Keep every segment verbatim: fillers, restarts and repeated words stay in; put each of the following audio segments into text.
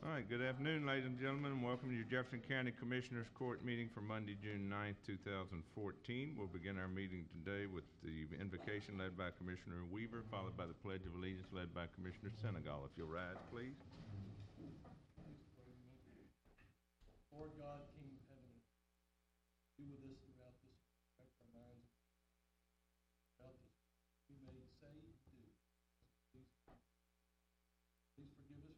All right, good afternoon, ladies and gentlemen, and welcome to your Jefferson County Commissioners Court meeting for Monday, June ninth, two thousand fourteen. We'll begin our meeting today with the invocation led by Commissioner Weaver, followed by the Pledge of Allegiance led by Commissioner Senegal. If you'll rise, please. Lord God, King of heaven and earth, be with us throughout this, direct our minds throughout this. We may say and do. Please, please forgive us.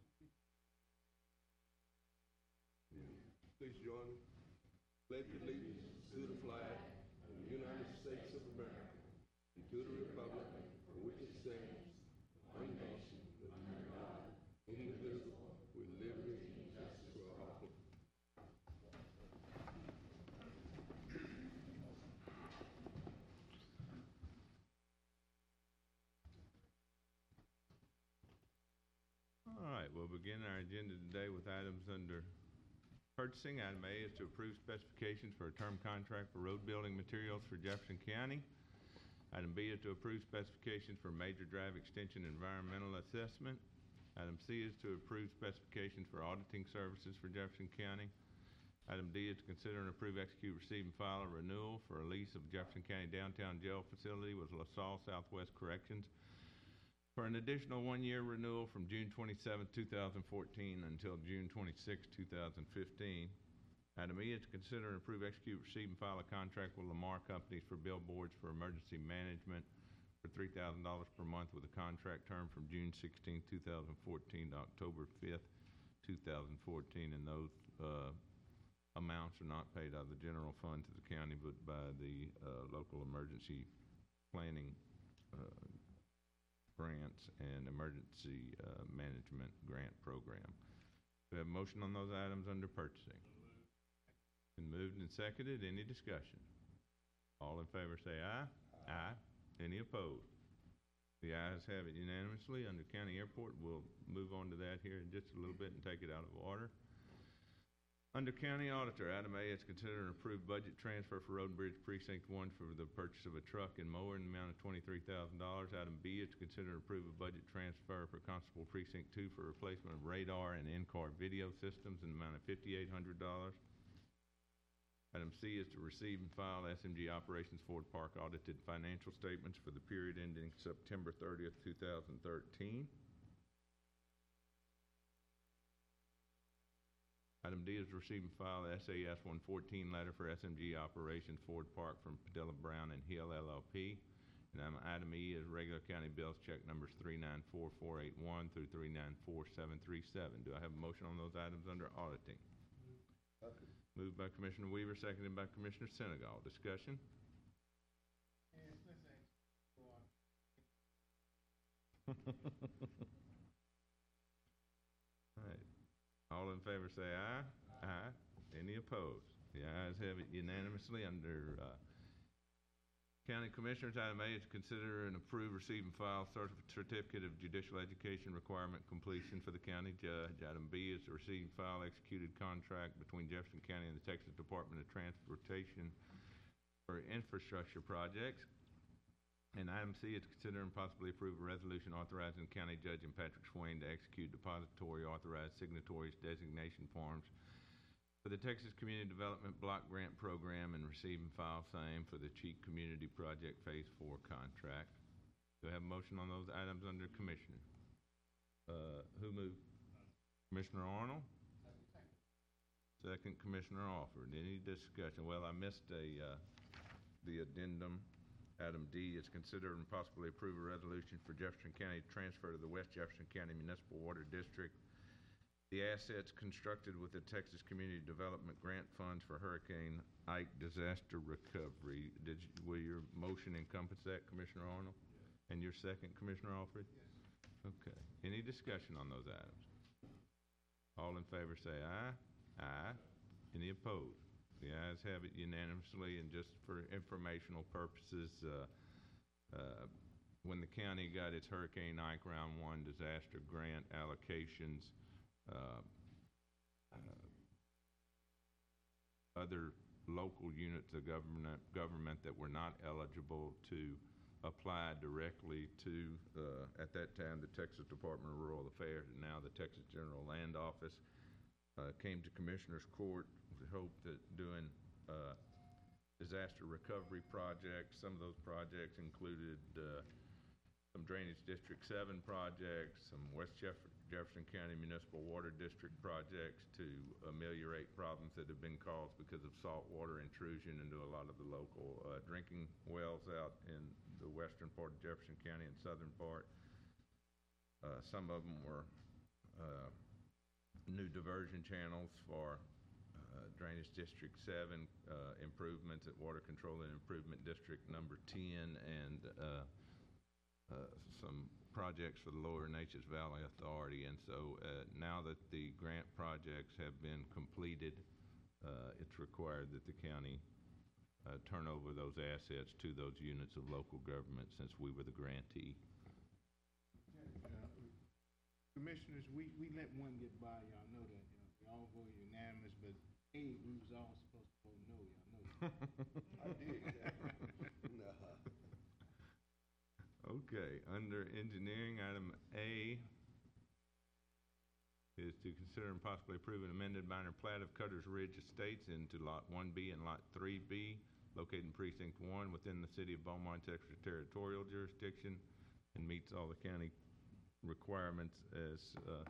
Please join me. Pledge allegiance to the flag of the United States of America and to the republic for which it stands, one nation, under God, indivisible, with liberty and justice for all. All right, we'll begin our agenda today with items under purchasing. Item A is to approve specifications for a term contract for road building materials for Jefferson County. Item B is to approve specifications for major drive extension environmental assessment. Item C is to approve specifications for auditing services for Jefferson County. Item D is to consider and approve, execute, receive, and file a renewal for a lease of Jefferson County downtown jail facility with LaSalle Southwest Corrections for an additional one-year renewal from June twenty-seventh, two thousand fourteen until June twenty-sixth, two thousand fifteen. Item E is to consider and approve, execute, receive, and file a contract with Lamar Companies for billboards for emergency management for three thousand dollars per month with a contract term from June sixteenth, two thousand fourteen to October fifth, two thousand fourteen, and those uh, amounts are not paid out of the general fund to the county but by the uh, local emergency planning uh, grants and emergency uh, management grant program. Do we have a motion on those items under purchasing? Been moved and seconded. Any discussion? All in favor say aye. Aye. Aye. Any opposed? The ayes have it unanimously. Under county airport, we'll move on to that here in just a little bit and take it out of order. Under county auditor, item A is consider and approve budget transfer for Road and Bridge Precinct one for the purchase of a truck and mower in the amount of twenty-three thousand dollars. Item B is to consider and approve a budget transfer for Constable Precinct two for replacement of radar and in-car video systems in the amount of five thousand eight hundred dollars. Item C is to receive and file S M G Operations Ford Park audited financial statements for the period ending September thirtieth, two thousand thirteen. Item D is to receive and file the S A S one fourteen letter for S M G Operations Ford Park from Padilla Brown and Hill L L P. And um, item E is regular county bills check numbers three nine four four eight one through three nine four seven three seven. Do I have a motion on those items under auditing? Second. Moved by Commissioner Weaver, seconded by Commissioner Senegal. Discussion? Yes, let's go on. All right. All in favor say aye. Aye. Aye. Any opposed? The ayes have it unanimously. Under uh, County Commissioners, item A is to consider and approve, receive, and file certif- certificate of judicial education requirement completion for the county judge. Item B is to receive and file executed contract between Jefferson County and the Texas Department of Transportation for infrastructure projects. And item C is to consider and possibly approve a resolution authorizing County Judge and Patrick Swain to execute depository authorized signatories designation forms for the Texas Community Development Block Grant Program and receive and file same for the Cheek Community Project Phase four contract. Do I have a motion on those items under Commissioner? Uh, who moved? Commissioner Arnold? Second, Commissioner Alford. Any discussion? Well, I missed a uh, the addendum. Item D is consider and possibly approve a resolution for Jefferson County to transfer to the West Jefferson County Municipal Water District the assets constructed with the Texas Community Development Grant Funds for Hurricane Ike disaster recovery. Did you, will your motion encompass that, Commissioner Arnold? Yes. And your second, Commissioner Alfred? Yes. Okay. Any discussion on those items? All in favor say aye. Aye. Any opposed? The ayes have it unanimously. And just for informational purposes, uh, uh, when the county got its Hurricane Ike Round One disaster grant allocations, uh, uh, other local units of government government that were not eligible to applied directly to, uh, at that time, the Texas Department of Rural Affairs, and now the Texas General Land Office. Uh, came to Commissioners Court with the hope that doing, uh, disaster recovery projects. Some of those projects included, uh, some Drainage District seven projects, some West Jeff- Jefferson County Municipal Water District projects to ameliorate problems that have been caused because of saltwater intrusion into a lot of the local uh, drinking wells out in the western part of Jefferson County and southern part. Uh, some of them were uh, new diversion channels for uh, Drainage District seven, uh, improvements at Water Control and Improvement District number ten, and uh, uh, some projects for the Lower Neches Valley Authority. And so uh, now that the grant projects have been completed, uh, it's required that the county uh, turn over those assets to those units of local government since we were the grantee. Uh, Commissioners, we, we let one get by, y'all know that, you know, we all voted unanimous, but A, we was all supposed to vote no, y'all know that. I did, nah. Okay, under engineering, item A is to consider and possibly approve an amended minor plat of Cutter's Ridge Estates into Lot one B and Lot three B, located in Precinct one within the City of Beaumont's extraterritorial jurisdiction, and meets all the county requirements as uh,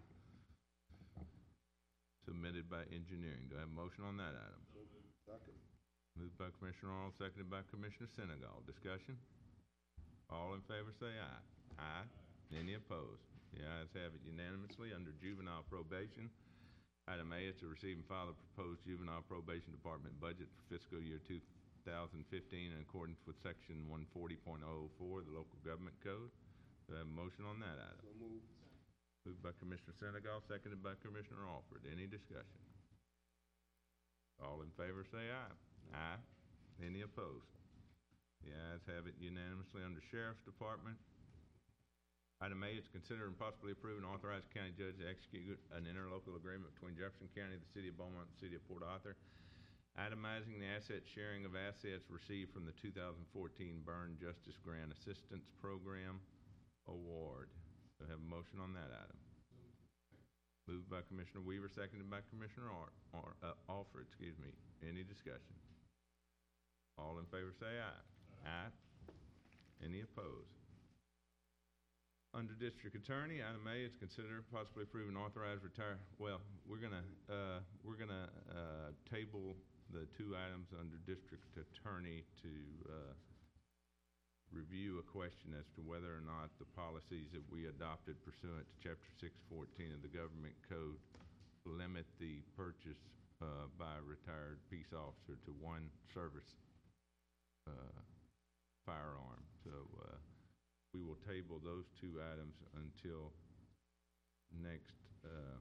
submitted by engineering. Do I have a motion on that item? Second. Moved by Commissioner Arnold, seconded by Commissioner Senegal. Discussion? All in favor say aye. Aye. Any opposed? The ayes have it unanimously. Under juvenile probation, item A is to receive and file the proposed juvenile probation department budget for fiscal year two thousand fifteen in accordance with section one forty point oh oh four of the local government code. Do I have a motion on that item? So moved. Moved by Commissioner Senegal, seconded by Commissioner Alford. Any discussion? All in favor say aye. Aye. Any opposed? The ayes have it unanimously. Under Sheriff's Department, item A is consider and possibly approve and authorize the county judge to execute an interlocal agreement between Jefferson County, the City of Beaumont, and the City of Port Arthur, itemizing the asset sharing of assets received from the two thousand fourteen Burn Justice Grant Assistance Program Award. Do I have a motion on that item? Moved by Commissioner Weaver, seconded by Commissioner Ar Ar uh, Alford, excuse me. Any discussion? All in favor say aye. Aye. Any opposed? Under District Attorney, item A is consider possibly approve and authorize retire, well, we're gonna, uh, we're gonna, uh, table the two items under District Attorney to, uh, review a question as to whether or not the policies that we adopted pursuant to Chapter six fourteen of the Government Code limit the purchase, uh, by a retired peace officer to one service, uh, firearm. So, uh, we will table those two items until next uh,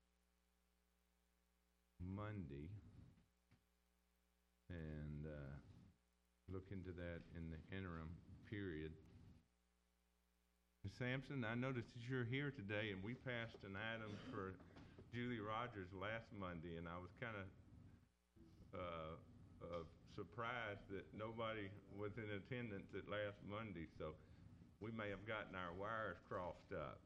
Monday, and uh, look into that in the interim period. Miz Sampson, I noticed that you're here today, and we passed an item for Julie Rogers last Monday, and I was kind of uh, uh, surprised that nobody was in attendance at last Monday, so we may have gotten our wires crossed up.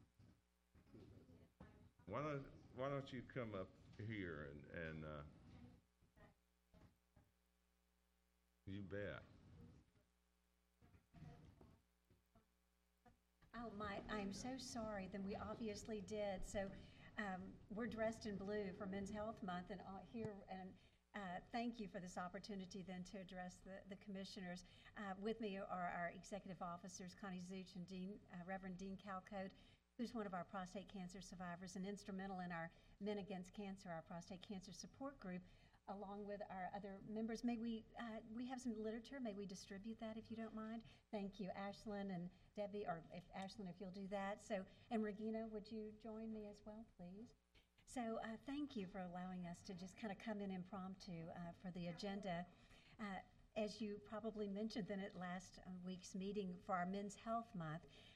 Why don't, why don't you come up here and, and uh, you bet. Oh, my, I'm so sorry, then we obviously did. So um, we're dressed in blue for Men's Health Month, and uh, here, and uh, thank you for this opportunity then to address the, the commissioners. Uh, with me are our executive officers, Connie Zuch and Dean, uh, Reverend Dean Calcode, who's one of our prostate cancer survivors and instrumental in our Men Against Cancer, our prostate cancer support group, along with our other members. May we, uh, we have some literature, may we distribute that if you don't mind? Thank you, Ashlyn and Debbie, or if Ashlyn, if you'll do that. So, and Regina, would you join me as well, please? So uh, thank you for allowing us to just kind of come in impromptu uh, for the agenda. Uh, as you probably mentioned then at last uh, week's meeting for our Men's Health Month,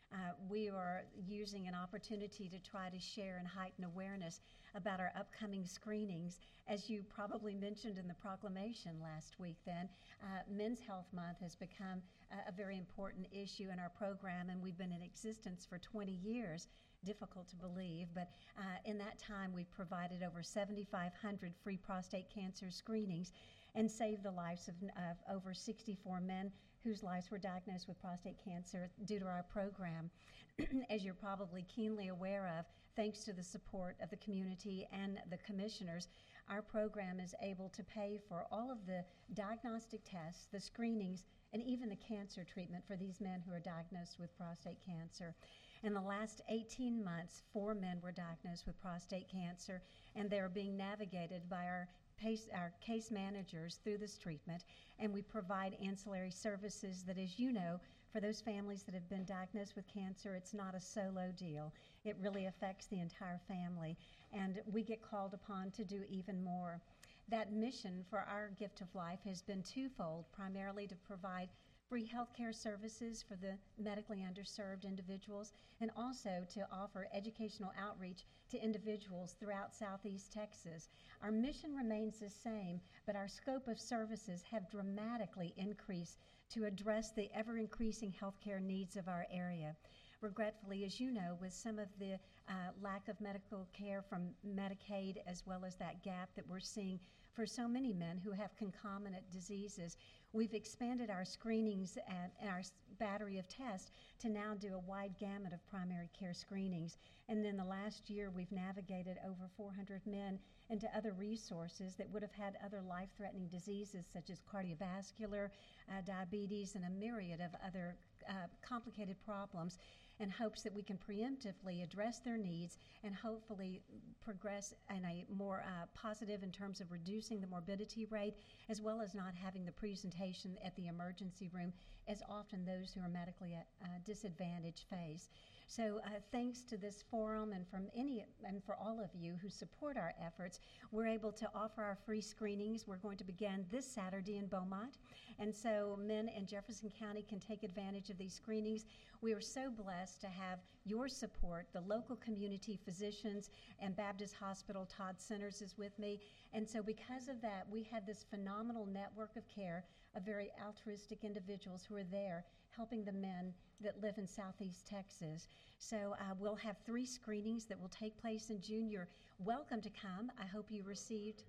uh, we are using an opportunity to try to share and heighten awareness about our upcoming screenings. As you probably mentioned in the proclamation last week then, uh, Men's Health Month has become a, a very important issue in our program, and we've been in existence for twenty years. Difficult to believe, but uh, in that time we've provided over seventy-five hundred free prostate cancer screenings and saved the lives of, of over sixty-four men whose lives were diagnosed with prostate cancer due to our program. As you're probably keenly aware of, thanks to the support of the community and the commissioners, our program is able to pay for all of the diagnostic tests, the screenings, and even the cancer treatment for these men who are diagnosed with prostate cancer. In the last eighteen months, four men were diagnosed with prostate cancer, and they're being navigated by our Pace, our case managers through this treatment, and we provide ancillary services that, as you know, for those families that have been diagnosed with cancer, it's not a solo deal. It really affects the entire family, and we get called upon to do even more. That mission for our Gift of Life has been twofold, primarily to provide free healthcare services for the medically underserved individuals, and also to offer educational outreach to individuals throughout Southeast Texas. Our mission remains the same, but our scope of services have dramatically increased to address the ever-increasing healthcare needs of our area. Regretfully, as you know, with some of the uh, lack of medical care from Medicaid, as well as that gap that we're seeing for so many men who have concomitant diseases, we've expanded our screenings and, and our battery of tests to now do a wide gamut of primary care screenings. And then the last year, we've navigated over four hundred men into other resources that would have had other life-threatening diseases such as cardiovascular, uh, diabetes, and a myriad of other uh, complicated problems, in hopes that we can preemptively address their needs and hopefully progress in a more uh, positive in terms of reducing the morbidity rate, as well as not having the presentation at the emergency room as often those who are medically uh, disadvantaged face. So uh, thanks to this forum and from any and for all of you who support our efforts, we're able to offer our free screenings. We're going to begin this Saturday in Beaumont, and so men in Jefferson County can take advantage of these screenings. We are so blessed to have your support. The local community physicians and Baptist Hospital, Todd Centers is with me, and so because of that, we have this phenomenal network of care of very altruistic individuals who are there helping the men that live in Southeast Texas. So uh, we'll have three screenings that will take place in June. You're welcome to come. I hope you received.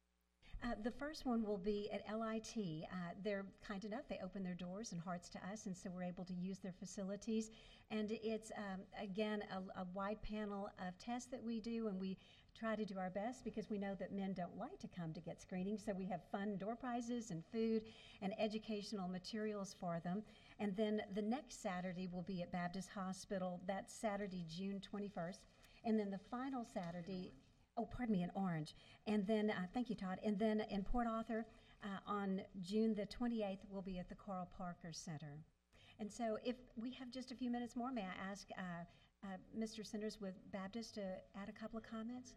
Uh, the first one will be at L I T. Uh, they're kind enough, they open their doors and hearts to us, and so we're able to use their facilities. And it's, um, again, a, a wide panel of tests that we do, and we try to do our best because we know that men don't like to come to get screenings, so we have fun door prizes and food and educational materials for them. And then the next Saturday will be at Baptist Hospital. That's Saturday, June twenty-first. And then the final Saturday, oh, pardon me, in Orange. And then, uh, thank you, Todd. And then in Port Arthur uh, on June the twenty-eighth, we'll be at the Carl Parker Center. And so if we have just a few minutes more, may I ask uh, uh, Mister Centers with Baptist to add a couple of comments?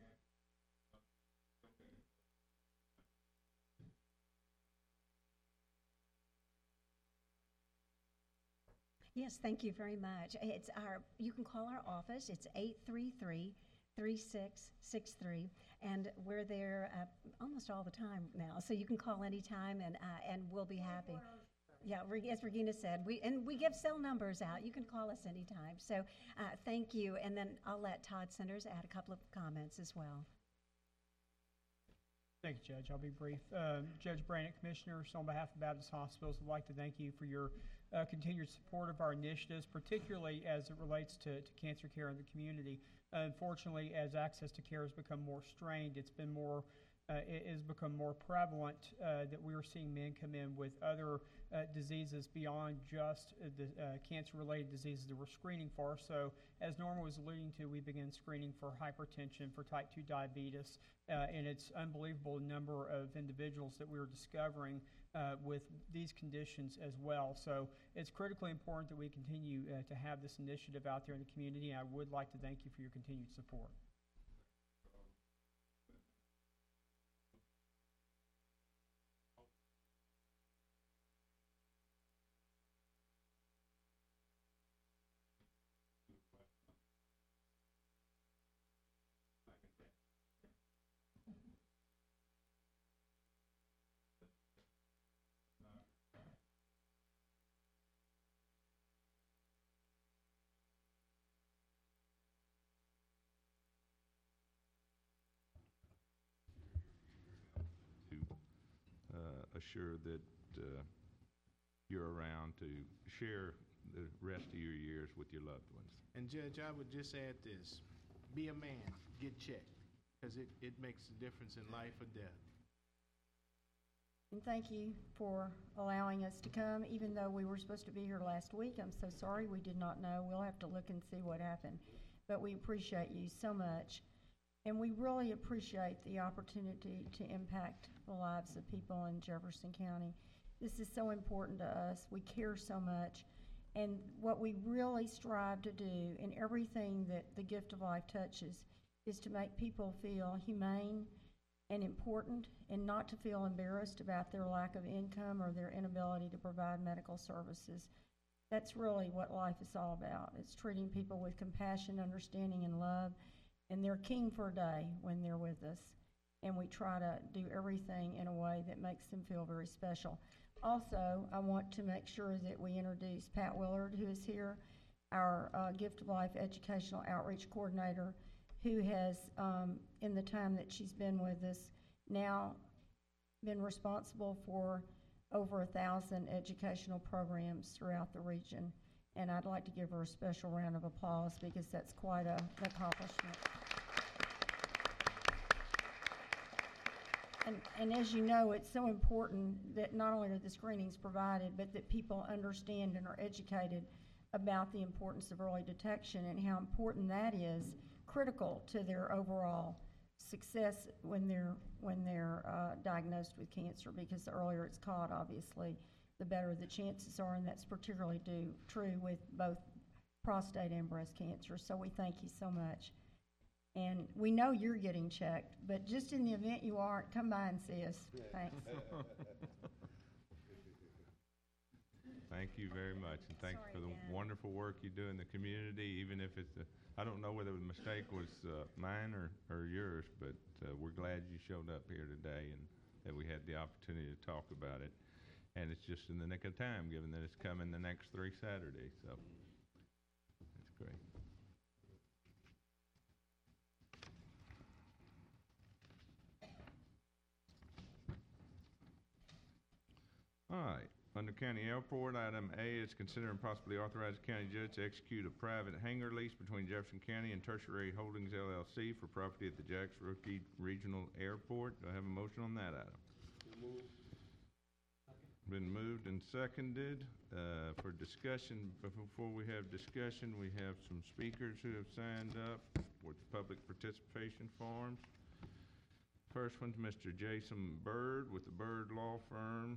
Yes, thank you very much. It's our, you can call our office. It's eight three three, three six six three, and we're there uh, almost all the time now. So you can call anytime, and uh, and we'll be happy. Yeah, as Regina said, we and we give cell numbers out. You can call us anytime. So uh, thank you, and then I'll let Todd Centers add a couple of comments as well. Thank you, Judge. I'll be brief. Uh, Judge Brannick, Commissioners, on behalf of Baptist Hospitals, I'd like to thank you for your uh, continued support of our initiatives, particularly as it relates to, to cancer care in the community. Uh, unfortunately, as access to care has become more strained, it's been more, uh, it has become more prevalent uh, that we are seeing men come in with other uh, diseases beyond just uh, the uh, cancer-related diseases that we're screening for. So, as Norma was alluding to, we began screening for hypertension, for type two diabetes, uh, and it's unbelievable number of individuals that we are discovering uh, with these conditions as well. So it's critically important that we continue uh, to have this initiative out there in the community. I would like to thank you for your continued support. assure that uh, you're around to share the rest of your years with your loved ones. And Judge, I would just add this, be a man, get checked, because it, it makes a difference in life or death. And thank you for allowing us to come, even though we were supposed to be here last week. I'm so sorry, we did not know. We'll have to look and see what happened. But we appreciate you so much. And we really appreciate the opportunity to impact the lives of people in Jefferson County. This is so important to us. We care so much. And what we really strive to do in everything that the Gift of Life touches is to make people feel humane and important, and not to feel embarrassed about their lack of income or their inability to provide medical services. That's really what life is all about. It's treating people with compassion, understanding, and love, and they're king for a day when they're with us. And we try to do everything in a way that makes them feel very special. Also, I want to make sure that we introduce Pat Willard, who is here, our uh, Gift of Life Educational Outreach Coordinator, who has, um, in the time that she's been with us, now been responsible for over a thousand educational programs throughout the region. And I'd like to give her a special round of applause because that's quite a, an accomplishment. And, and as you know, it's so important that not only are the screenings provided, but that people understand and are educated about the importance of early detection and how important that is critical to their overall success when they're when they're uh, diagnosed with cancer, because the earlier it's caught, obviously, the better the chances are, and that's particularly do, true with both prostate and breast cancer. So we thank you so much. And we know you're getting checked, but just in the event you aren't, come by and see us. Thanks. Thank you very much, and thank you for the Sorry, Dan. wonderful work you do in the community, even if it's, a, I don't know whether the mistake was uh, mine or, or yours, but uh, we're glad you showed up here today and that we had the opportunity to talk about it. And it's just in the nick of time, given that it's coming the next three Saturdays, so that's great. All right, under County Airport, item A is consider and possibly authorize the county judge to execute a private hangar lease between Jefferson County and Tertiary Holdings L L C for property at the Jacks Rookie Regional Airport. Do I have a motion on that item? Been moved and seconded. Uh, for discussion, before we have discussion, we have some speakers who have signed up with public participation forms. First one's Mister Jason Bird with the Bird Law Firm,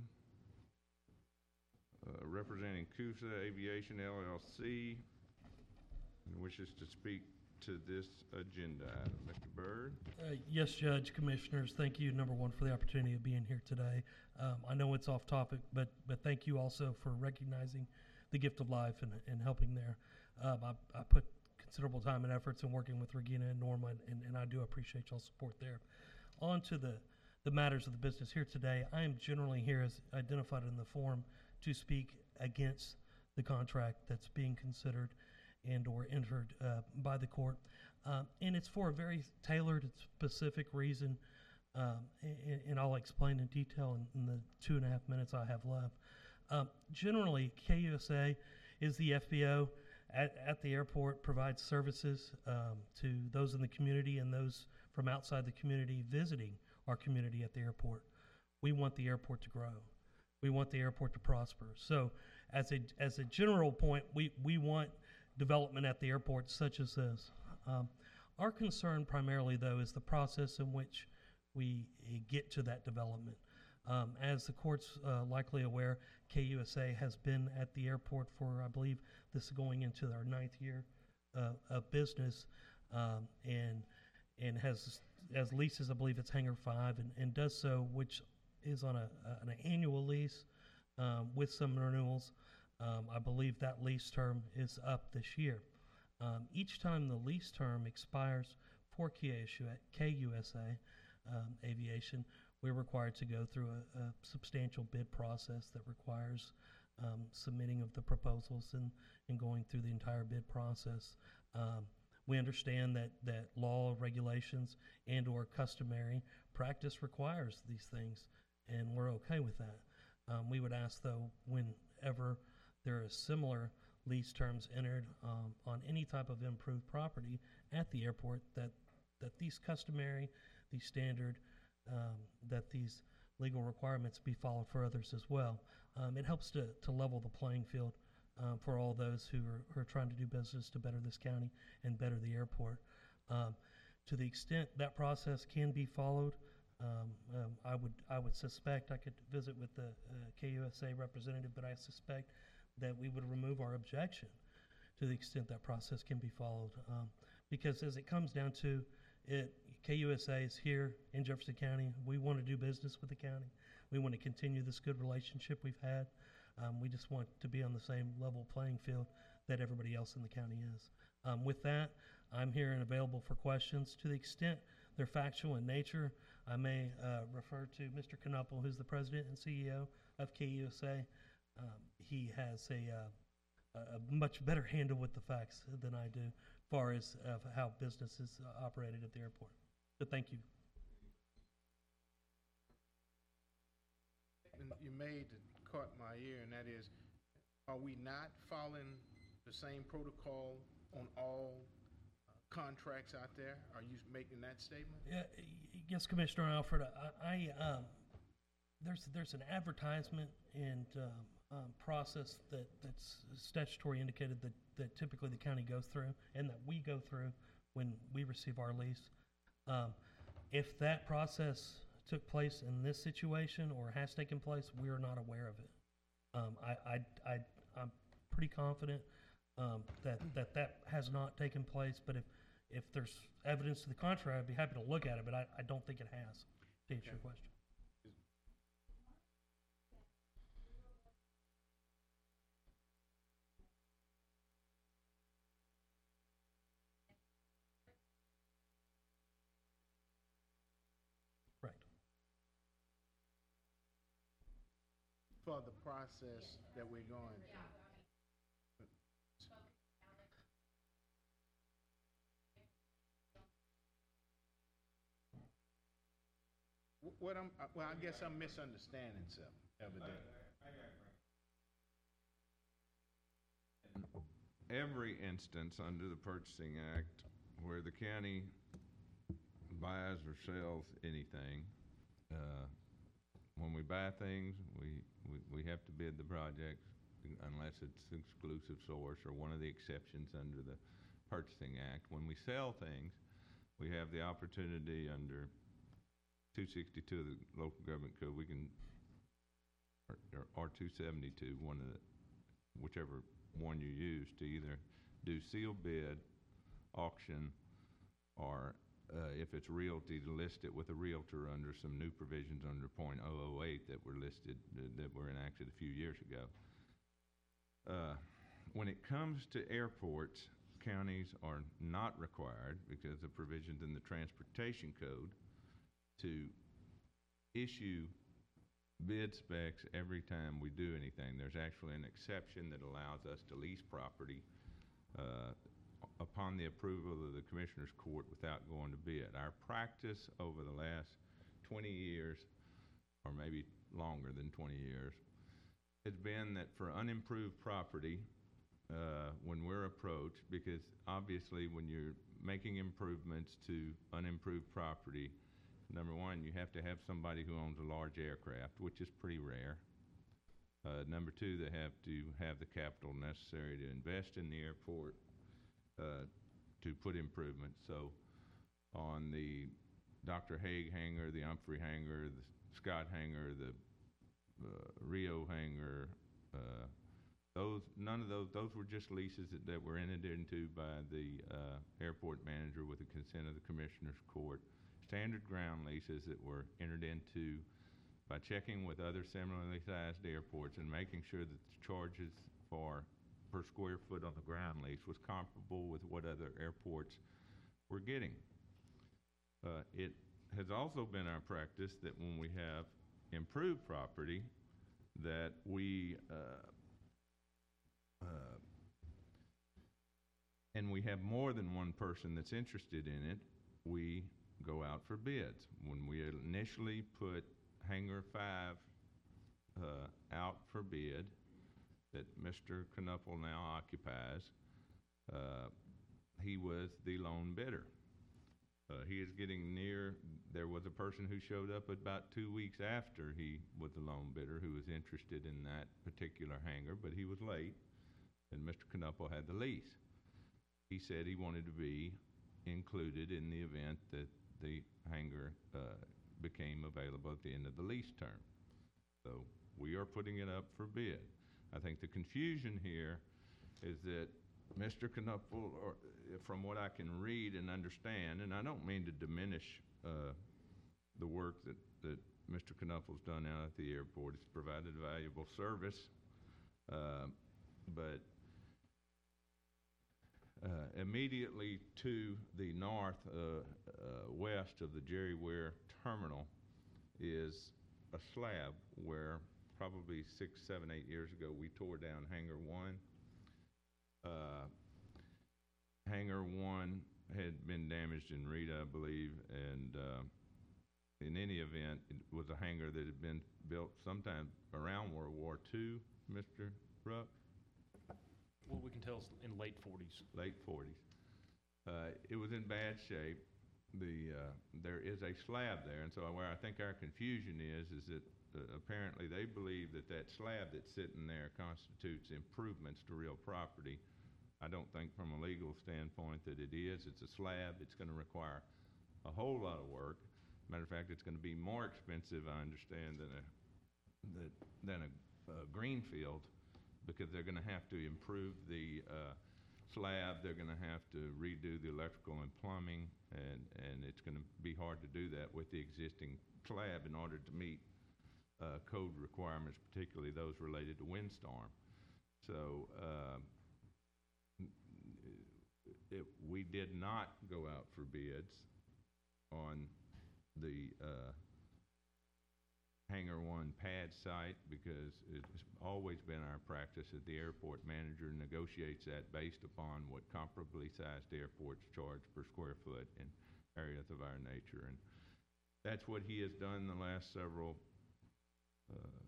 uh, representing Coosa Aviation L L C, and wishes to speak to this agenda item. Mister Bird? Uh, Yes, Judge, Commissioners, thank you, number one, for the opportunity of being here today. Um, I know it's off topic, but, but thank you also for recognizing the Gift of Life and, and helping there. Um, I, I put considerable time and efforts in working with Regina and Norma, and, and I do appreciate y'all's support there. On to the, the matters of the business here today. I am generally here, as identified in the form, to speak against the contract that's being considered and or entered uh, by the court. Um, and it's for a very tailored and specific reason, um, and, and I'll explain in detail in, in the two and a half minutes I have left. Um, generally, K U S A is the F B O at, at the airport, provides services um, to those in the community and those from outside the community visiting our community at the airport. We want the airport to grow. We want the airport to prosper. So as a, as a general point, we, we want development at the airport such as this. Um, our concern primarily, though, is the process in which we uh, get to that development. Um, as the court's uh, likely aware, K U S A has been at the airport for, I believe, this is going into our ninth year uh, of business, um, and and has as leases, I believe it's Hangar Five, and, and does so, which is on a, an annual lease um, with some renewals. Um, I believe that lease term is up this year. Um, each time the lease term expires for K U S A um, Aviation, we're required to go through a, a substantial bid process that requires um, submitting of the proposals and, and going through the entire bid process. Um, we understand that, that law, regulations, and or customary practice requires these things. and we're okay with that. Um, we would ask, though, whenever there is similar lease terms entered um, on any type of improved property at the airport, that, that these customary, these standard, um, that these legal requirements be followed for others as well. Um, it helps to, to level the playing field um, for all those who are, who are trying to do business to better this county and better the airport. Um, to the extent that process can be followed, um, um, I would I would suspect, I could visit with the uh, K U S A representative, but I suspect that we would remove our objection to the extent that process can be followed. Um, because as it comes down to it, K U S A is here in Jefferson County. We want to do business with the county. We want to continue this good relationship we've had. Um, we just want to be on the same level playing field that everybody else in the county is. Um, with that, I'm here and available for questions. To the extent they're factual in nature, I may uh, refer to Mister Knuppel, who's the president and C E O of K U S A. Um, he has a, uh, a much better handle with the facts than I do, as far as uh, how business is uh, operated at the airport. But thank you. And you made that caught my ear, and that is, are we not following the same protocol on all uh, contracts out there? Are you making that statement? Yeah, y- yes, Commissioner Alfred. I, I um, there's there's an advertisement and um, um, process that that's statutory indicated that that typically the county goes through and that we go through when we receive our lease. Um, if that process took place in this situation or has taken place, we are not aware of it. Um, I, I, I, I'm pretty confident um, that, that that has not taken place, but if, if there's evidence to the contrary, I'd be happy to look at it, but I, I don't think it has, to answer your question. Right. For the process that we're going through. Wh- What I'm, uh, well, I guess I'm misunderstanding something evidently. Every instance under the Purchasing Act where the county buys or sells anything, uh, when we buy things, we, we, we have to bid the project unless it's exclusive source or one of the exceptions under the Purchasing Act. When we sell things, we have the opportunity under two sixty-two of the local government code, we can, or, or two seventy-two, one of the, whichever one you use, to either do sealed bid, auction, or uh, if it's realty, to list it with a realtor under some new provisions under point oh oh eight that were listed, uh, that were enacted a few years ago. Uh, when it comes to airports, counties are not required, because of provisions in the Transportation Code, to issue bid specs every time we do anything. There's actually an exception that allows us to lease property uh, upon the approval of the Commissioner's Court without going to bid. Our practice over the last twenty years, or maybe longer than twenty years, has been that for unimproved property, uh, when we're approached, because obviously when you're making improvements to unimproved property, number one, you have to have somebody who owns a large aircraft, which is pretty rare. Uh, number two, they have to have the capital necessary to invest in the airport uh, to put improvements. So on the Doctor Haig hangar, the Humphrey hangar, the Scott hangar, the uh, Rio hangar, uh, those none of those those were just leases that, that were entered into by the uh, airport manager with the consent of the Commissioner's Court. Standard ground leases that were entered into by checking with other similarly sized airports and making sure that the charges for per square foot on the ground lease was comparable with what other airports were getting. Uh, it has also been our practice that when we have improved property, that we uh, uh, and we have more than one person that's interested in it, we go out for bids. When we initially put hangar five, uh, out for bid that Mister Knuppel now occupies. Uh, he was the lone bidder. Uh, he is getting near, there was a person who showed up about two weeks after he was the lone bidder who was interested in that particular hangar, but he was late, and Mister Knuppel had the lease. He said he wanted to be included in the event that the hangar uh, became available at the end of the lease term. So we are putting it up for bid. I think the confusion here is that Mister Knuppel, or from what I can read and understand, and I don't mean to diminish uh, the work that, that Mister Knuppel's done out at the airport. It's provided a valuable service, uh, but uh, immediately to the north, uh, uh, west of the Jerry Ware terminal is a slab where probably six, seven, eight years ago we tore down Hangar One. Uh, Hangar One had been damaged in Rita, I believe, and uh, in any event, it was a hangar that had been built sometime around World War Two, Mister Rupp? What we can tell is in late forties. Late forties. Uh, it was in bad shape. The uh, there is a slab there, and so where I think our confusion is, is that uh, apparently they believe that that slab that's sitting there constitutes improvements to real property. I don't think from a legal standpoint that it is. It's a slab. It's going to require a whole lot of work. Matter of fact, it's going to be more expensive, I understand, than a that, than a, a green field, because they're going to have to improve the uh, slab. They're going to have to redo the electrical and plumbing, and and it's going to be hard to do that with the existing slab in order to meet uh, code requirements, particularly those related to windstorm. So. Uh, It, we did not go out for bids on the uh, Hangar One pad site because it's always been our practice that the airport manager negotiates that based upon what comparably sized airports charge per square foot in areas of our nature. And that's what he has done the last several uh,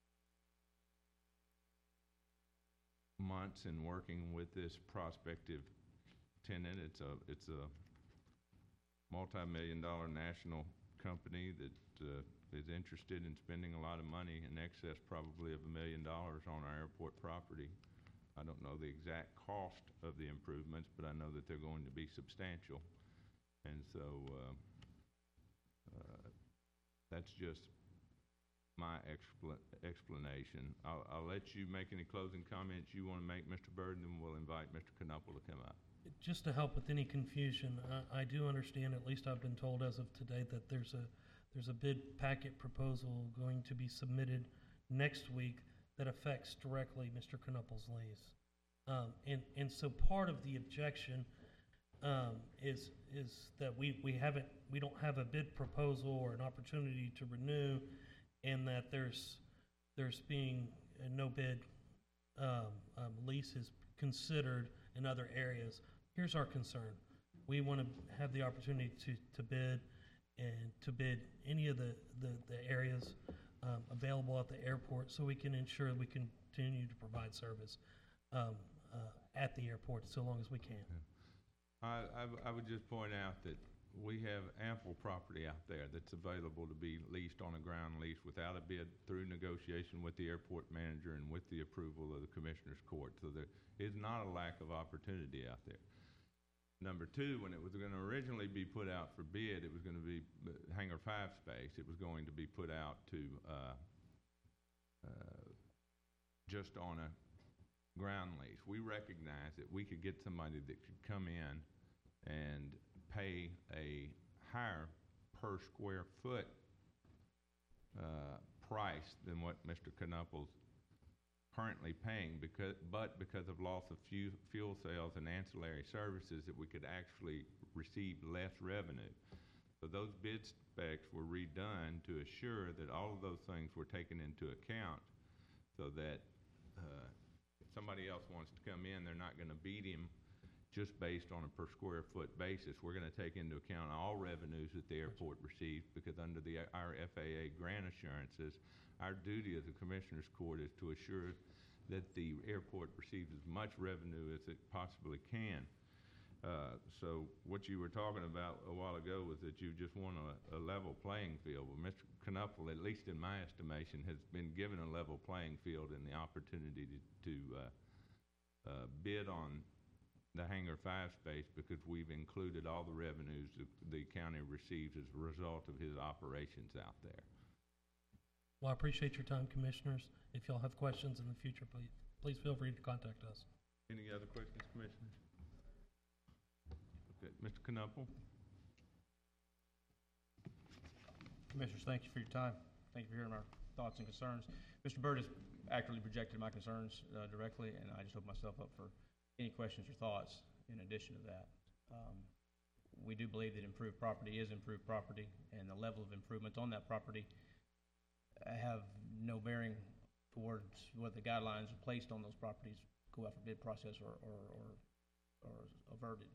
months in working with this prospective tenant. It's a it's a multi-million dollar national company that uh, is interested in spending a lot of money, in excess probably of a million dollars on our airport property. I don't know the exact cost of the improvements, but I know that they're going to be substantial. And so uh, uh, that's just my expl explanation. I'll, I'll let you make any closing comments you want to make, Mister Bird, and then we'll invite Mister Knuppel to come up. Just to help with any confusion, I, I do understand, at least I've been told as of today, that there's a there's a bid packet proposal going to be submitted next week that affects directly Mister Knuppel's lease. Um, and, and so part of the objection um, is is that we, we haven't we don't have a bid proposal or an opportunity to renew, and that there's there's being a no bid um, um, leases considered in other areas. Here's our concern. We want to have the opportunity to, to bid and to bid any of the, the, the areas um, available at the airport so we can ensure we continue to provide service um, uh, at the airport so long as we can. I, I, w- I would just point out that we have ample property out there that's available to be leased on a ground lease without a bid, through negotiation with the airport manager and with the approval of the Commissioner's Court. So there is not a lack of opportunity out there. Number two, when it was going to originally be put out for bid, it was going to be uh, Hangar Five space. It was going to be put out to uh, uh, just on a ground lease. We recognized that we could get somebody that could come in and pay a higher per square foot uh, price than what Mister Knuppel's currently paying, because, but because of loss of fu fuel sales and ancillary services, that we could actually receive less revenue. So those bid specs were redone to assure that all of those things were taken into account, so that uh, if somebody else wants to come in, they're not going to beat him just based on a per square foot basis. We're gonna take into account all revenues that the airport receives, because under the, our F A A grant assurances, our duty as a Commissioners Court is to assure that the airport receives as much revenue as it possibly can. Uh, so what you were talking about a while ago was that you just want a, a level playing field. Well, Mister Knuppel, at least in my estimation, has been given a level playing field and the opportunity to, to uh, uh, bid on the Hangar Five space, because we've included all the revenues that the county receives as a result of his operations out there. Well, I appreciate your time, Commissioners. If y'all have questions in the future, please, please feel free to contact us. Any other questions, Commissioners? Okay, Mister Knuppel? Commissioners, thank you for your time. Thank you for hearing our thoughts and concerns. Mister Byrd has accurately projected my concerns uh, directly, and I just open myself up for any questions or thoughts in addition to that. Um, we do believe that improved property is improved property, and the level of improvements on that property have no bearing towards what the guidelines placed on those properties go out for bid process or, or, or, or averted.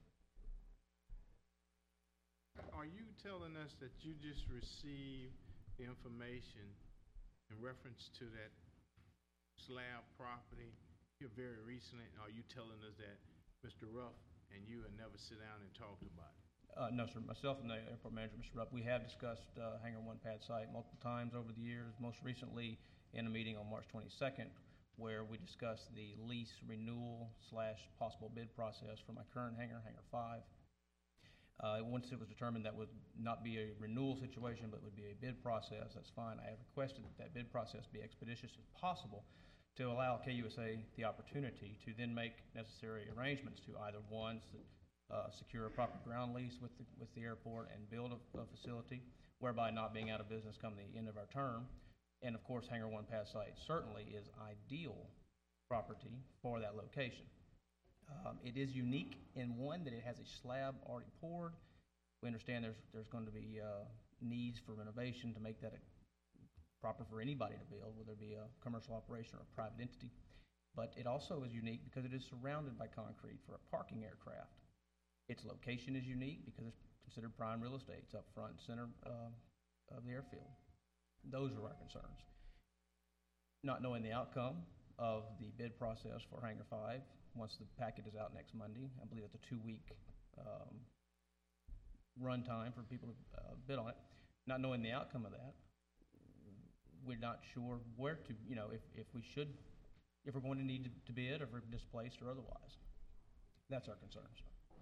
Are you telling us that you just received the information in reference to that slab property here very recently? Are you telling us that Mister Ruff and you have never sit down and talked about it? Uh, no, sir. Myself and the airport manager, Mister Rupp, we have discussed uh, Hangar One pad site multiple times over the years, most recently in a meeting on March twenty-second, where we discussed the lease renewal slash possible bid process for my current hangar, Hangar Five. Uh, once it was determined that would not be a renewal situation, but would be a bid process, that's fine. I have requested that that bid process be expeditious as possible to allow K U S A the opportunity to then make necessary arrangements to either one, uh, secure a proper ground lease with the, with the airport and build a, a facility, whereby not being out of business come the end of our term. And of course, Hangar One pad site certainly is ideal property for that location. Um, it is unique in one that it has a slab already poured. We understand there's there's going to be uh, needs for renovation to make that a, proper for anybody to build, whether it be a commercial operation or a private entity. But it also is unique because it is surrounded by concrete for a parking aircraft. Its location is unique because it's considered prime real estate. It's up front and center uh, of the airfield. Those are our concerns. Not knowing the outcome of the bid process for Hangar Five, once the packet is out next Monday, I believe it's a two-week um, run time for people to uh, bid on it. Not knowing the outcome of that, we're not sure where to, you know, if, if we should, if we're going to need to, to bid, or if we're displaced or otherwise. That's our concerns.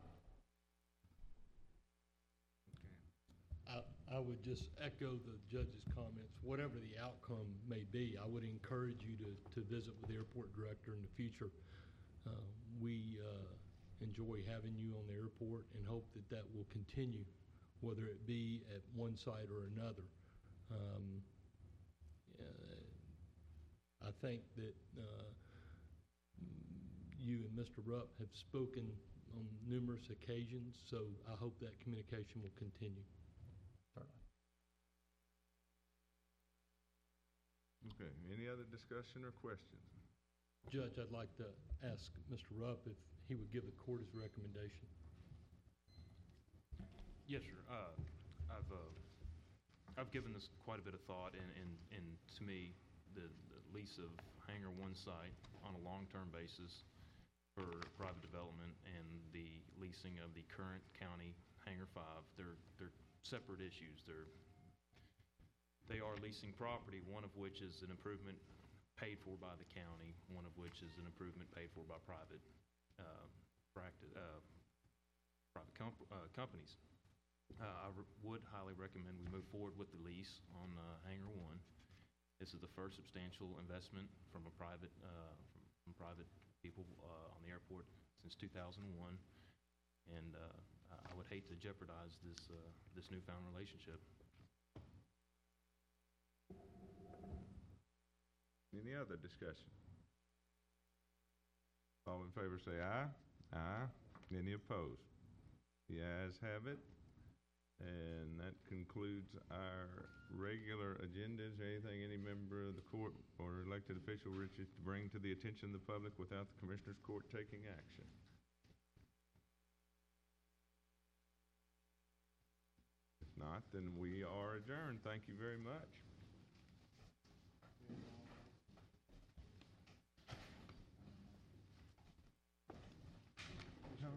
I, I would just echo the judge's comments. Whatever the outcome may be, I would encourage you to, to visit with the airport director in the future. Uh, we uh, enjoy having you on the airport and hope that that will continue, whether it be at one site or another. Um, uh, I think that uh, you and Mister Rupp have spoken on numerous occasions, so I hope that communication will continue. Okay, any other discussion or questions? Judge, I'd like to ask Mister Rupp if he would give the court his recommendation. Yes, sir. Uh, I've, uh, I've given this quite a bit of thought, and, and, and to me, the, the lease of Hangar One site on a long-term basis for private development and the leasing of the current county Hangar Five, they're, they're separate issues. They're, they are leasing property, one of which is an improvement paid for by the county, one of which is an improvement paid for by private uh, practice, uh, private comp uh, companies. Uh, I would highly recommend we move forward with the lease on uh, Hangar One. This is the first substantial investment from a private uh, from, from private people uh, on the airport since two thousand one, and uh, I would hate to jeopardize this uh, this newfound relationship. Any other discussion? All in favor say aye. Aye. Any opposed? The ayes have it. And that concludes our regular agenda. Is there anything any member of the court or elected official wishes to bring to the attention of the public without the Commissioners Court taking action? not, then we are adjourned. Thank you very much.